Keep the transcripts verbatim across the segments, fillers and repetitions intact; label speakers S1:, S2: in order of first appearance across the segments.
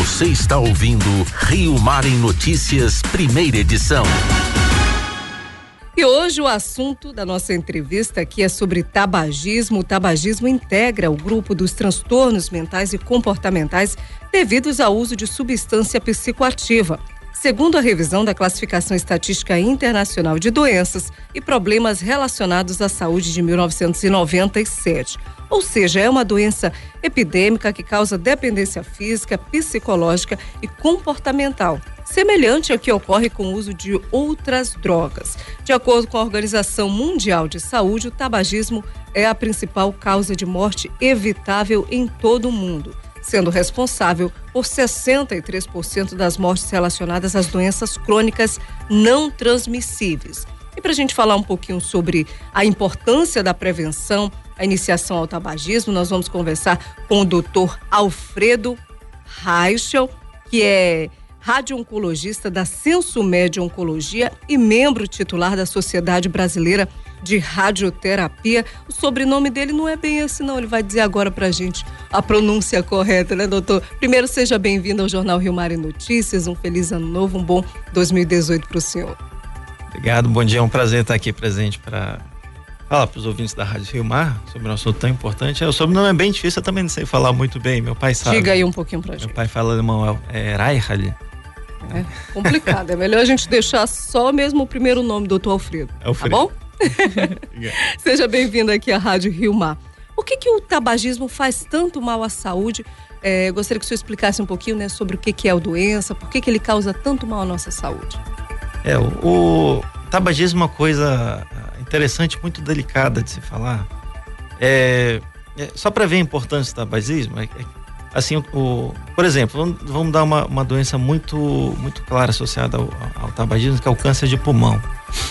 S1: Você está ouvindo Rio Mar em Notícias, primeira edição.
S2: E hoje o assunto da nossa entrevista aqui é sobre tabagismo. O tabagismo integra o grupo dos transtornos mentais e comportamentais devidos ao uso de substância psicoativa. Segundo a revisão da Classificação Estatística Internacional de Doenças e Problemas Relacionados à Saúde de mil novecentos e noventa e sete. Ou seja, é uma doença epidêmica que causa dependência física, psicológica e comportamental, semelhante ao que ocorre com o uso de outras drogas. De acordo com a Organização Mundial de Saúde, o tabagismo é a principal causa de morte evitável em todo o mundo, sendo responsável por sessenta e três por cento das mortes relacionadas às doenças crônicas não transmissíveis. E para a gente falar um pouquinho sobre a importância da prevenção, a iniciação ao tabagismo, nós vamos conversar com o doutor Alfredo Reichel, que é radio-oncologista da Sensomed Oncologia e membro titular da Sociedade Brasileira de Radioterapia. O sobrenome dele não é bem esse não, ele vai dizer agora pra gente a pronúncia correta, né, doutor? Primeiro, seja bem-vindo ao Jornal Rio Mar em Notícias, um feliz ano novo, um bom dois mil e dezoito pro senhor.
S3: Obrigado, bom dia, é um prazer estar aqui presente para falar para os ouvintes da Rádio Rio Mar sobre um assunto tão importante. O sobrenome é bem difícil, eu também não sei falar muito bem, meu pai sabe.
S2: Diga aí um pouquinho pra
S3: meu
S2: gente.
S3: Meu pai fala alemão, é Reichel.
S2: É complicado, é melhor a gente deixar só mesmo o primeiro nome, doutor Alfredo,
S3: Alfredo.
S2: Tá bom? Seja bem-vindo aqui à Rádio Rio Mar. Por que que o tabagismo faz tanto mal à saúde? É, gostaria que o senhor explicasse um pouquinho, né, sobre o que que é a doença, por que que ele causa tanto mal à nossa saúde.
S3: É, o, o tabagismo é uma coisa interessante, muito delicada de se falar. É, é, só para ver a importância do tabagismo, é, é, assim, o, o, por exemplo, vamos, vamos dar uma, uma doença muito, muito clara associada ao, ao tabagismo, que é o câncer de pulmão.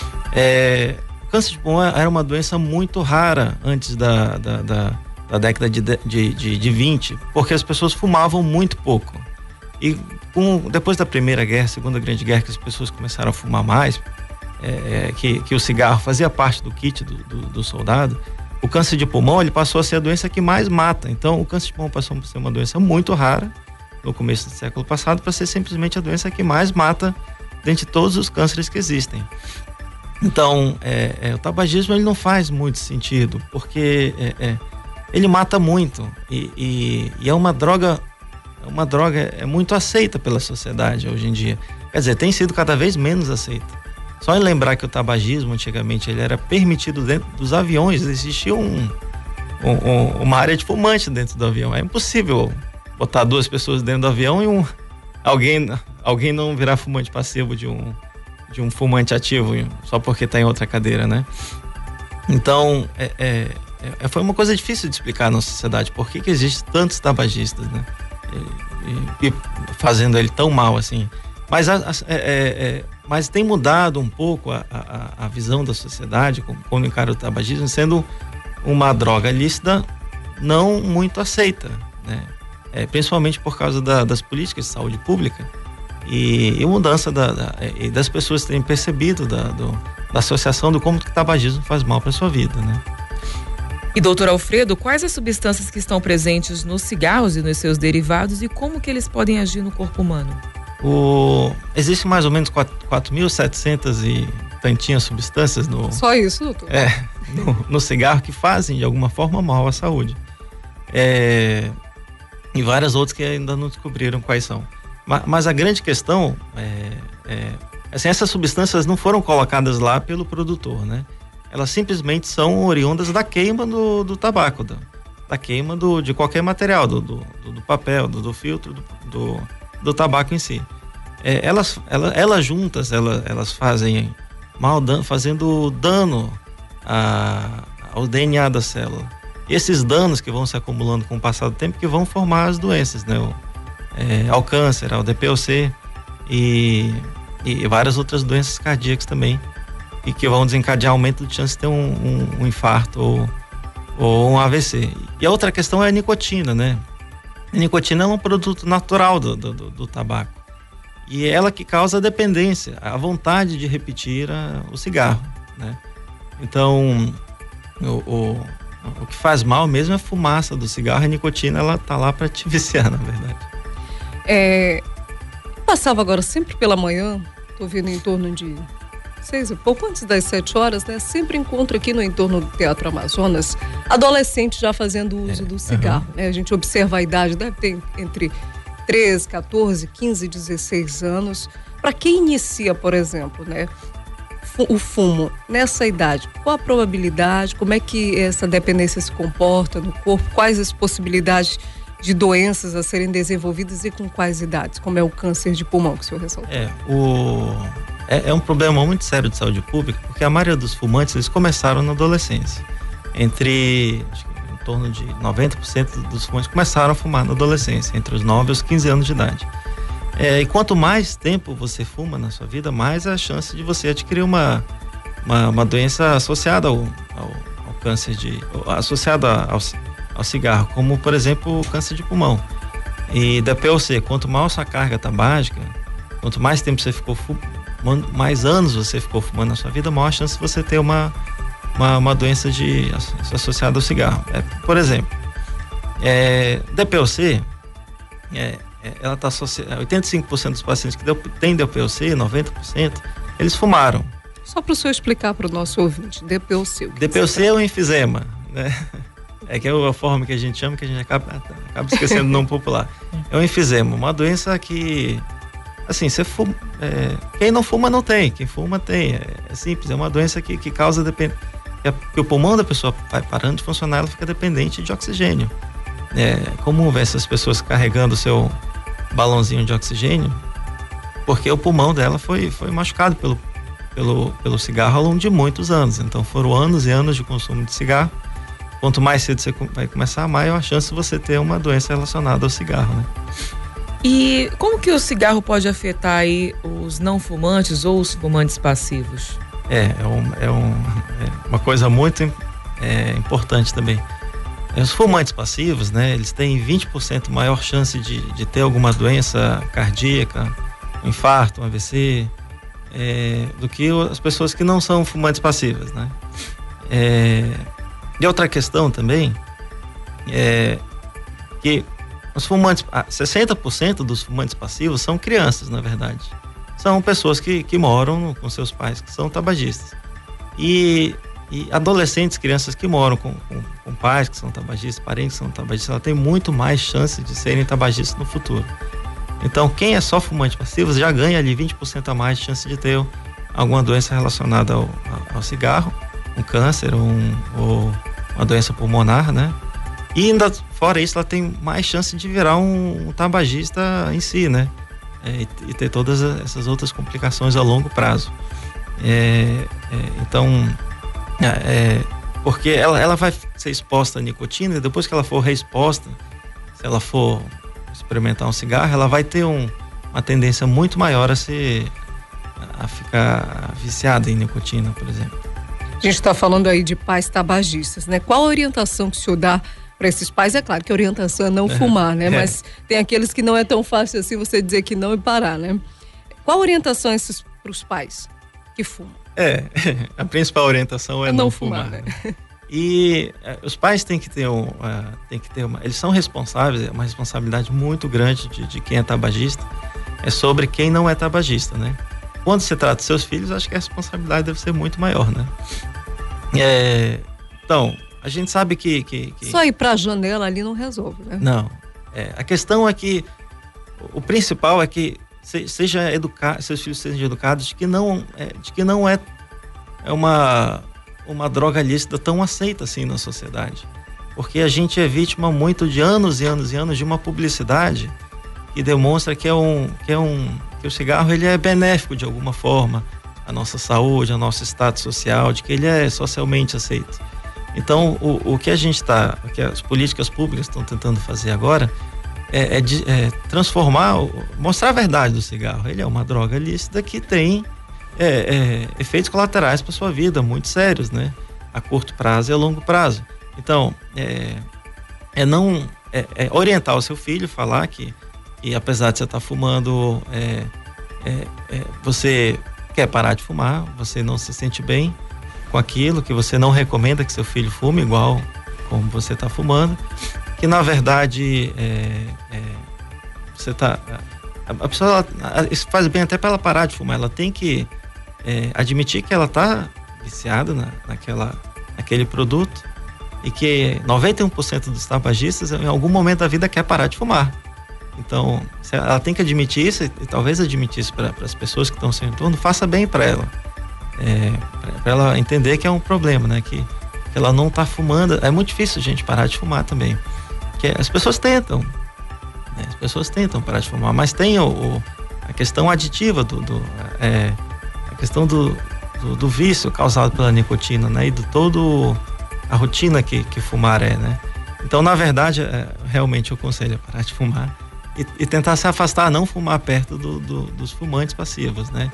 S3: É, o câncer de pulmão era uma doença muito rara antes da, da, da, da década de, de, de, de vinte, porque as pessoas fumavam muito pouco. E com, depois da Primeira Guerra, Segunda Grande Guerra, que as pessoas começaram a fumar mais, é, que, que o cigarro fazia parte do kit do, do, do soldado, o câncer de pulmão ele passou a ser a doença que mais mata. Então o câncer de pulmão passou a ser uma doença muito rara no começo do século passado para ser simplesmente a doença que mais mata dentre todos os cânceres que existem. Então é, é, o tabagismo ele não faz muito sentido, porque é, é, ele mata muito e, e, e é uma droga uma droga é muito aceita pela sociedade hoje em dia. Quer dizer, tem sido cada vez menos aceita. Só em lembrar que o tabagismo antigamente ele era permitido dentro dos aviões, existia um, um, uma área de fumante dentro do avião. É impossível botar duas pessoas dentro do avião e um, alguém, alguém não virar fumante passivo de um, de um fumante ativo só porque está em outra cadeira, né? Então, é, é, é, foi uma coisa difícil de explicar na sociedade por que que existem tantos tabagistas, né? E, e fazendo ele tão mal assim. Mas, a, a, é, é, mas tem mudado um pouco a, a, a visão da sociedade como, como encara o tabagismo sendo uma droga lícita não muito aceita, né? É, principalmente por causa da, das políticas de saúde pública e, e mudança da, da, e das pessoas terem percebido da, do, da associação do como que o tabagismo faz mal para a sua vida, né?
S4: E doutor Alfredo, quais as substâncias que estão presentes nos cigarros e nos seus derivados e como que eles podem agir no corpo humano?
S3: O, existe mais ou menos quatro mil e setecentas e tantinhas substâncias no...
S2: Só isso, doutor?
S3: É, no, no cigarro que fazem de alguma forma mal à saúde. É, e várias outras que ainda não descobriram quais são. Mas, mas a grande questão é, é assim, essas substâncias não foram colocadas lá pelo produtor, né? Elas simplesmente são oriundas da queima do, do tabaco, da, da queima do, de qualquer material, do, do, do papel, do, do filtro, do, do, do tabaco em si. É, elas, elas, elas juntas, elas, elas fazem mal, fazendo dano a, ao D N A da célula. E esses danos que vão se acumulando com o passar do tempo que vão formar as doenças, né? O, é, ao câncer, ao D P O C e, e várias outras doenças cardíacas também, e que vão desencadear aumento de chance de ter um, um, um infarto ou, ou um A V C. E a outra questão é a nicotina, né? A nicotina é um produto natural do, do, do, do tabaco. E é ela que causa a dependência, a vontade de repetir a, o cigarro, né? Então, o, o, o que faz mal mesmo é a fumaça do cigarro. A nicotina, ela tá lá para te viciar, na verdade.
S2: É, passava agora sempre pela manhã, tô vendo em torno de seis e pouco antes das sete horas, né? Sempre encontro aqui no entorno do Teatro Amazonas adolescentes já fazendo uso é, do cigarro, uhum. né? A gente observa a idade, deve ter entre treze, quatorze, quinze, dezesseis anos. Para quem inicia, por exemplo, né, o fumo nessa idade, qual a probabilidade, como é que essa dependência se comporta no corpo, quais as possibilidades de doenças a serem desenvolvidas e com quais idades, como é o câncer de pulmão que o senhor ressaltou?
S3: É, o... é, é um problema muito sério de saúde pública, porque a maioria dos fumantes, eles começaram na adolescência. Entre, acho que em torno de noventa por cento dos fumantes começaram a fumar na adolescência, entre os nove e os quinze anos de idade. É, e quanto mais tempo você fuma na sua vida, mais a chance de você adquirir uma, uma, uma doença associada ao, ao, ao câncer de... associada ao, ao cigarro, como, por exemplo, o câncer de pulmão. E da P O C, quanto maior sua carga tabágica, quanto mais tempo você ficou fumando, mais anos você ficou fumando na sua vida, maior a chance de você ter uma, uma, uma doença de, associada ao cigarro. É, por exemplo, é, D P O C... É, ela está associada, oitenta e cinco por cento dos pacientes que têm D P O C, noventa por cento, eles fumaram.
S2: Só para o senhor explicar para o nosso ouvinte, D P O C. O
S3: D P O C é o enfisema, né? É que é a forma que a gente chama, que a gente acaba, acaba esquecendo o nome popular. É o enfisema, uma doença que, assim, você fuma, é, quem não fuma não tem, quem fuma tem, é, é simples, é uma doença que, que causa dependência, que o pulmão da pessoa vai parando de funcionar, ela fica dependente de oxigênio. É comum ver essas pessoas carregando o seu balãozinho de oxigênio, porque o pulmão dela foi, foi machucado pelo, pelo, pelo cigarro ao longo de muitos anos. Então foram anos e anos de consumo de cigarro. Quanto mais cedo você vai começar, maior a chance de você ter uma doença relacionada ao cigarro, né?
S4: E como que o cigarro pode afetar aí os não fumantes ou os fumantes passivos?
S3: É, é, um, é, um, é uma coisa muito é, importante também. Os fumantes passivos, né, eles têm vinte por cento maior chance de, de ter alguma doença cardíaca, um infarto, um A V C, é, do que as pessoas que não são fumantes passivas, né? É, e outra questão também é que os fumantes, sessenta por cento dos fumantes passivos são crianças, na verdade. São pessoas que, que moram com seus pais, que são tabagistas. E E adolescentes, crianças que moram com, com, com pais que são tabagistas, parentes que são tabagistas, ela tem muito mais chance de serem tabagistas no futuro. Então, quem é só fumante passivo já ganha ali vinte por cento a mais de chance de ter alguma doença relacionada ao, ao cigarro, um câncer um, ou uma doença pulmonar, né? E ainda fora isso, ela tem mais chance de virar um, um tabagista em si, né? É, e, e ter todas essas outras complicações a longo prazo. É, é, então... É, porque ela, ela vai ser exposta à nicotina e depois que ela for reexposta, se ela for experimentar um cigarro, ela vai ter um, uma tendência muito maior a se a ficar viciada em nicotina, por exemplo.
S2: A gente está falando aí de pais tabagistas, né? Qual a orientação que o senhor dá para esses pais? É claro que a orientação é não fumar, né? É. Mas tem aqueles que não é tão fácil assim você dizer que não e parar, né? Qual a orientação para os pais que fumam?
S3: É, a principal orientação é, é não, não fumar. fumar né? E uh, os pais têm que ter, um, uh, têm que ter uma, eles são responsáveis, é uma responsabilidade muito grande de, de quem é tabagista, é sobre quem não é tabagista, né? Quando se trata de seus filhos, acho que a responsabilidade deve ser muito maior, né? É, então, a gente sabe que... que, que...
S2: Só ir pra janela ali não resolve, né?
S3: Não, é, a questão é que o principal é que seja educar, seus filhos sejam educados de que não é, de que não é, é uma, uma droga lícita tão aceita assim na sociedade. Porque a gente é vítima muito de anos e anos e anos de uma publicidade que demonstra que, é um, que, é um, que o cigarro ele é benéfico de alguma forma à nossa saúde, ao nosso status social, de que ele é socialmente aceito. Então, o, o que a gente está, o que as políticas públicas estão tentando fazer agora É, é, de, é transformar, mostrar a verdade do cigarro. Ele é uma droga lícita que tem é, é, efeitos colaterais para sua vida muito sérios, né? A curto prazo e a longo prazo. Então, é, é não é, é orientar o seu filho, falar que, que apesar de você estar fumando, é, é, é, você quer parar de fumar, você não se sente bem com aquilo, que você não recomenda que seu filho fume igual como você está fumando. Que na verdade é, é, você tá, a, a pessoa, ela, isso faz bem até para ela parar de fumar. Ela tem que é, admitir que ela tá viciada na, naquela, naquele produto e que noventa e um por cento dos tabagistas em algum momento da vida quer parar de fumar. Então, ela tem que admitir isso e, e talvez admitir isso para as pessoas que estão ao seu entorno, faça bem para ela. É, para ela entender que é um problema, né? Que, que ela não está fumando. É muito difícil a gente parar de fumar também. Que as pessoas tentam, né? As pessoas tentam parar de fumar, mas tem o, o, a questão aditiva, do, do, é, a questão do, do, do vício causado pela nicotina, né? E do todo a rotina que, que fumar é, né? Então, na verdade, é, realmente eu aconselho a parar de fumar e, e tentar se afastar, não fumar perto do, do, dos fumantes passivos, né?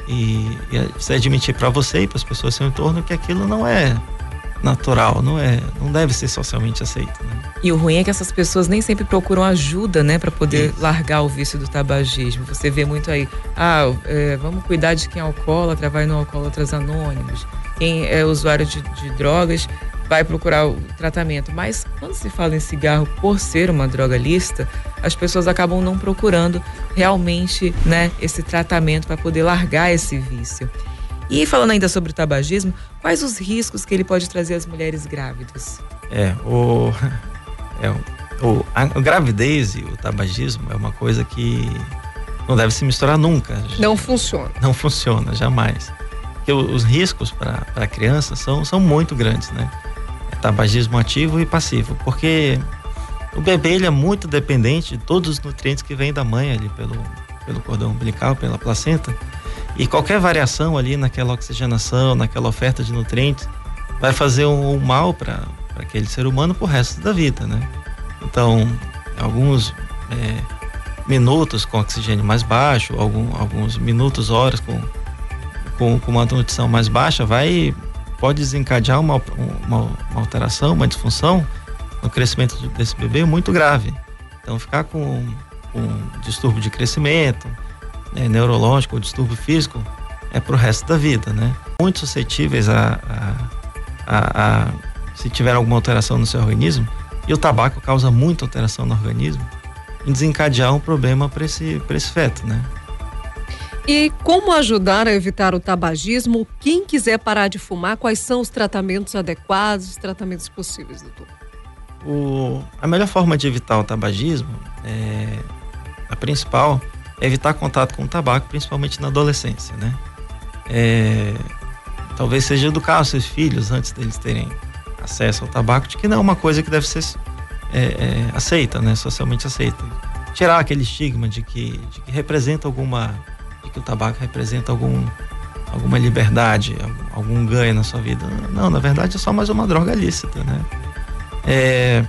S3: E, e você admitir para você e para as pessoas ao seu entorno que aquilo não é natural, não é, não deve ser socialmente aceito, né?
S4: E o ruim é que essas pessoas nem sempre procuram ajuda, né, para poder Isso. largar o vício do tabagismo. Você vê muito aí, ah, é, vamos cuidar de quem é alcoólatra, vai no Alcoólatras Anônimos. Quem é usuário de, de drogas vai procurar o tratamento. Mas quando se fala em cigarro, por ser uma droga lícita, as pessoas acabam não procurando realmente, né, esse tratamento para poder largar esse vício. E falando ainda sobre o tabagismo, quais os riscos que ele pode trazer às mulheres grávidas?
S3: É, o, é, o, a, a gravidez e o tabagismo é uma coisa que não deve se misturar nunca.
S2: Não funciona.
S3: Não funciona, jamais. Porque os riscos para a criança são, são muito grandes, né? Tabagismo ativo e passivo, porque o bebê ele é muito dependente de todos os nutrientes que vêm da mãe ali pelo, pelo cordão umbilical, pela placenta, e qualquer variação ali naquela oxigenação, naquela oferta de nutrientes vai fazer um, um mal para aquele ser humano pro resto da vida, né? Então, alguns é, minutos com oxigênio mais baixo, algum, alguns minutos, horas com, com, com uma nutrição mais baixa vai pode desencadear uma, uma, uma alteração, uma disfunção no crescimento desse bebê muito grave. Então, ficar com, com distúrbio de crescimento, né, neurológico ou distúrbio físico é pro resto da vida, né? Muito suscetíveis a, a, a, a se tiver alguma alteração no seu organismo, e o tabaco causa muita alteração no organismo, em desencadear um problema para esse, para esse feto, né?
S2: E como ajudar a evitar o tabagismo? Quem quiser parar de fumar, quais são os tratamentos adequados, os tratamentos possíveis, doutor?
S3: O, a melhor forma de evitar o tabagismo, é, a principal, é evitar contato com o tabaco, principalmente na adolescência, né? É, talvez seja educar os seus filhos antes deles terem acesso ao tabaco, de que não é uma coisa que deve ser é, é, aceita, né? Socialmente aceita. Tirar aquele estigma de que, de que representa alguma... que o tabaco representa algum, alguma liberdade, algum, algum ganho na sua vida. Não, na verdade é só mais uma droga lícita, né? É,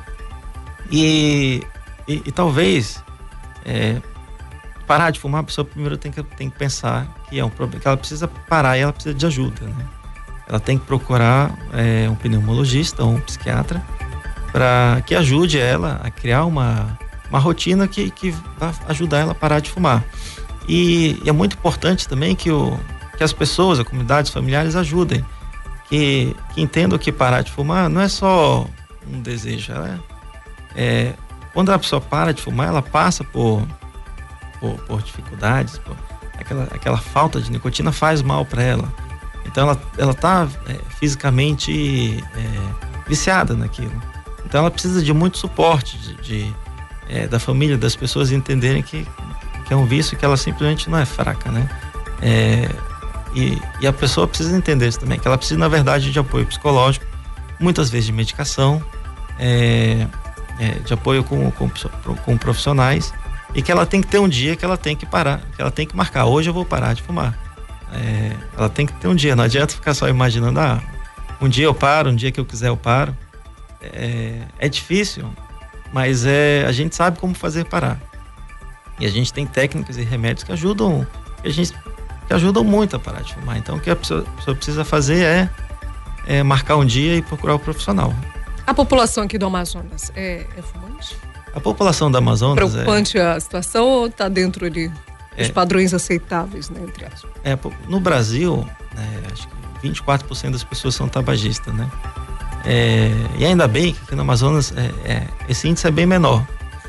S3: e, e, e talvez é, parar de fumar, a pessoa primeiro tem que, tem que pensar que é um problema, que ela precisa parar e ela precisa de ajuda, né? Ela tem que procurar é, um pneumologista ou um psiquiatra para que ajude ela a criar uma, uma rotina que, que vai ajudar ela a parar de fumar. E, e é muito importante também que, o, que as pessoas, as comunidades familiares ajudem, que, que entendam que parar de fumar não é só um desejo, ela é, é, quando a pessoa para de fumar, ela passa por, por, por dificuldades, por, aquela, aquela falta de nicotina faz mal para ela, então ela, ela tá é, fisicamente é, viciada naquilo, então ela precisa de muito suporte de, de, é, da família, das pessoas entenderem que que é um vício, que ela simplesmente não é fraca, né? É, e, e a pessoa precisa entender isso também, que ela precisa, na verdade, de apoio psicológico, muitas vezes de medicação, é, é, de apoio com, com, com profissionais, e que ela tem que ter um dia que ela tem que parar, que ela tem que marcar, hoje eu vou parar de fumar. É, ela tem que ter um dia, não adianta ficar só imaginando, ah, um dia eu paro, um dia que eu quiser eu paro. É, é difícil, mas é, a gente sabe como fazer parar. E a gente tem técnicas e remédios que ajudam, que a gente, que ajudam muito a parar de fumar. Então, o que a pessoa, a pessoa precisa fazer é, é marcar um dia e procurar o profissional.
S2: A população aqui do Amazonas é, é fumante?
S3: A população do Amazonas
S2: preocupante é... a situação ou está dentro ali dos
S3: é,
S2: padrões aceitáveis, né, entre aspas?
S3: É, no Brasil, é, acho que vinte e quatro por cento das pessoas são tabagistas, né? É, e ainda bem que aqui no Amazonas é, é, esse índice é bem menor.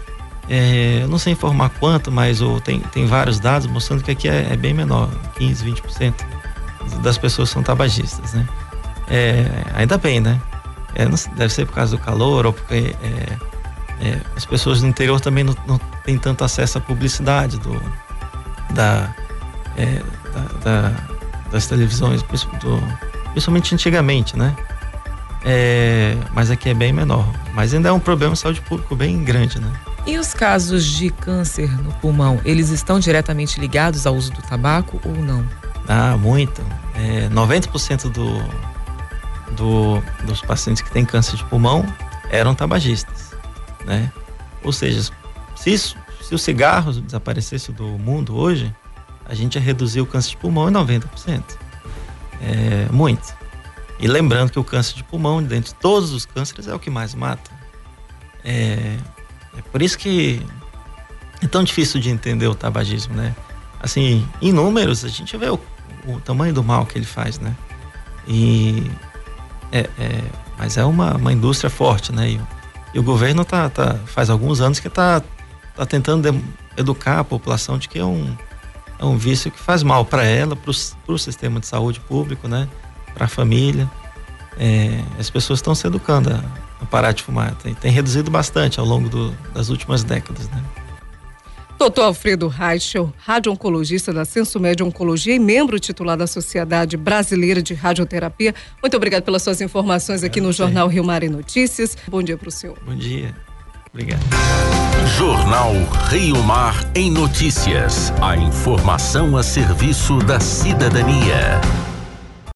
S3: É, eu não sei informar quanto, mas ou, tem, tem vários dados mostrando que aqui é, é bem menor, quinze, vinte por cento das pessoas são tabagistas, né? É, ainda bem, né? É, não, deve ser por causa do calor ou porque é, é, as pessoas do interior também não, não têm tanto acesso à publicidade do, da, é, da, da, das televisões, do, principalmente antigamente, né? É, mas aqui é bem menor, mas ainda é um problema de saúde pública bem grande, né?
S4: E os casos de câncer no pulmão, eles estão diretamente ligados ao uso do tabaco ou não?
S3: Ah, muito. É, noventa por cento do, do, dos pacientes que têm câncer de pulmão eram tabagistas, né? Ou seja, se, isso, se o cigarro desaparecesse do mundo hoje, a gente ia reduzir o câncer de pulmão em noventa por cento. É, muito. E lembrando que o câncer de pulmão, dentre todos os cânceres, é o que mais mata. É, é por isso que é tão difícil de entender o tabagismo, né? Assim, em números, a gente vê o, o tamanho do mal que ele faz, né? E, é, é, mas é uma, uma indústria forte, né? E, e o governo tá, tá, faz alguns anos que está tá tentando de, educar a população de que é um, é um vício que faz mal para ela, para o sistema de saúde público, né? Para a família. É, as pessoas estão se educando a, a parar de fumar. Tem, tem reduzido bastante ao longo do, das últimas décadas, né?
S2: doutor Alfredo Reichel, radio-oncologista da Sensomed Oncologia e membro titular da Sociedade Brasileira de Radioterapia. Muito obrigado pelas suas informações aqui é, no Jornal Rio Mar em Notícias. Bom dia para o senhor.
S3: Bom dia. Obrigado.
S1: Jornal Rio Mar em Notícias. A informação a serviço da cidadania.